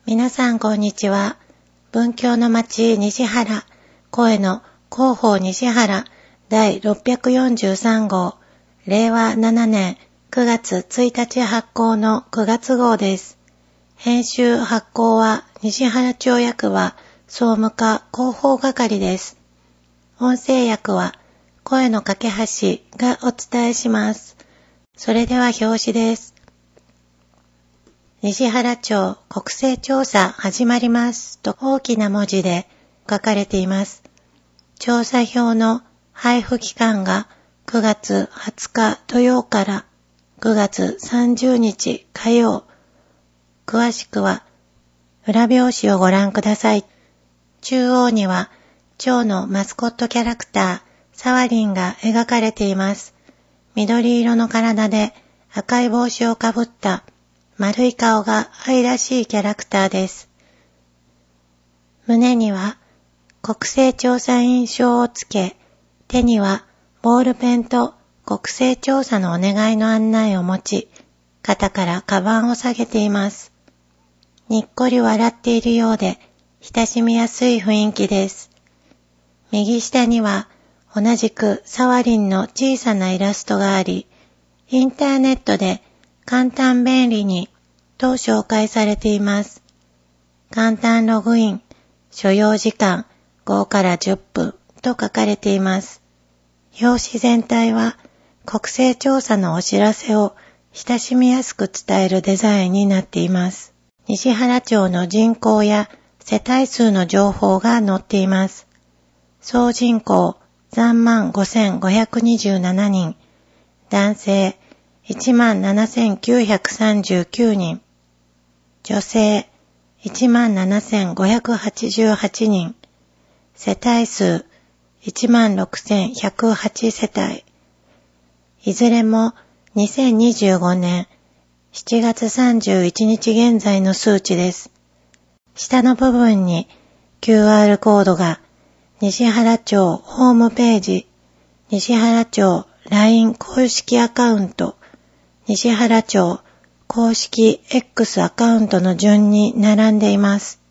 皆さんこんにちは。文教の町西原、声の広報西原第643号、令和7年9月1日発行の9月号です。編集発行は西原町役場総務課広報係です。音声役は声の架け橋がお伝えします。それでは表紙です。西原町国勢調査始まりますと大きな文字で書かれています。調査票の配布期間が9月20日土曜から9月30日火曜。詳しくは裏表紙をご覧ください。中央には町のマスコットキャラクターサワリンが描かれています。緑色の体で赤い帽子をかぶった丸い顔が愛らしいキャラクターです。胸には国勢調査員証をつけ、手にはボールペンと国勢調査のお願いの案内を持ち、肩からカバンを下げています。にっこり笑っているようで、親しみやすい雰囲気です。右下には同じくサワリンの小さなイラストがあり、インターネットで簡単便利にと紹介されています。簡単ログイン、所要時間5から10分と書かれています。表紙全体は国勢調査のお知らせを親しみやすく伝えるデザインになっています。西原町の人口や世帯数の情報が載っています。総人口35,527人、男性17,939人、女性17,588人、世帯数16,108世帯、いずれも2025年7月31日現在の数値です。下の部分に QR コードが西原町ホームページ、西原町 LINE 公式アカウント、西原町公式 X アカウントの順に並んでいます。